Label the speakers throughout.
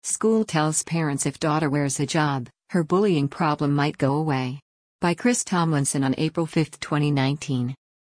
Speaker 1: School tells parents if daughter wears hijab, her bullying problem might go away. By Chris Tomlinson on April 5, 2019.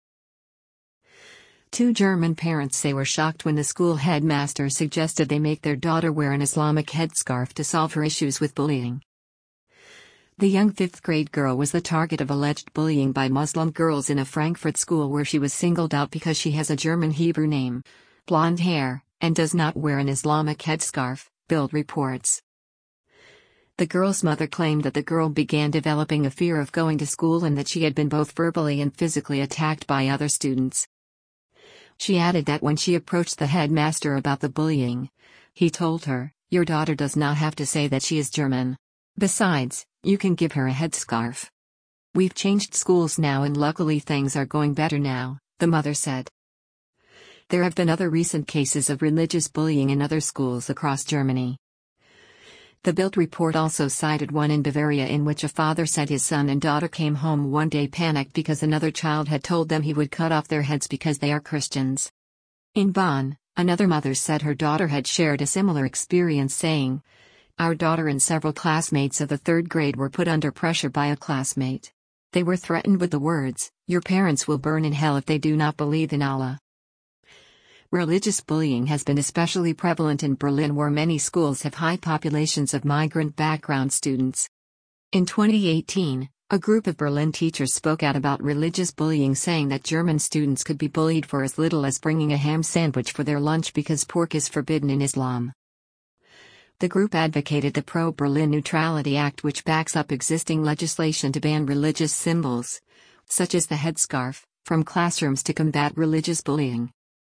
Speaker 1: Two German parents say were shocked when the school headmaster suggested they make their daughter wear an Islamic headscarf to solve her issues with bullying. The young fifth-grade girl was the target of alleged bullying by Muslim girls in a Frankfurt school where she was singled out because she has a German Hebrew name, blonde hair, and does not wear an Islamic headscarf, Bild reports. The girl's mother claimed that the girl began developing a fear of going to school and that she had been both verbally and physically attacked by other students. She added that when she approached the headmaster about the bullying, he told her, "Your daughter does not have to say that she is German. Besides, you can give her a headscarf. We've changed schools now and luckily things are going better now," the mother said. There have been other recent cases of religious bullying in other schools across Germany. The Bild report also cited one in Bavaria in which a father said his son and daughter came home one day panicked because another child had told them he would cut off their heads because they are Christians. In Bonn, another mother said her daughter had shared a similar experience, saying, "Our daughter and several classmates of the third grade were put under pressure by a classmate. They were threatened with the words, 'Your parents will burn in hell if they do not believe in Allah.'" Religious bullying has been especially prevalent in Berlin, where many schools have high populations of migrant background students. In 2018, a group of Berlin teachers spoke out about religious bullying, saying that German students could be bullied for as little as bringing a ham sandwich for their lunch because pork is forbidden in Islam. The group advocated the Pro-Berlin Neutrality Act, which backs up existing legislation to ban religious symbols, such as the headscarf, from classrooms to combat religious bullying.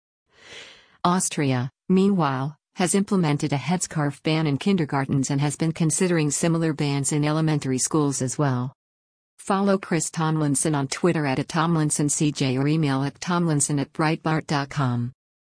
Speaker 1: Austria, meanwhile, has implemented a headscarf ban in kindergartens and has been considering similar bans in elementary schools as well. Follow Chris Tomlinson on Twitter @TomlinsonCJ or email at tomlinson@breitbart.com.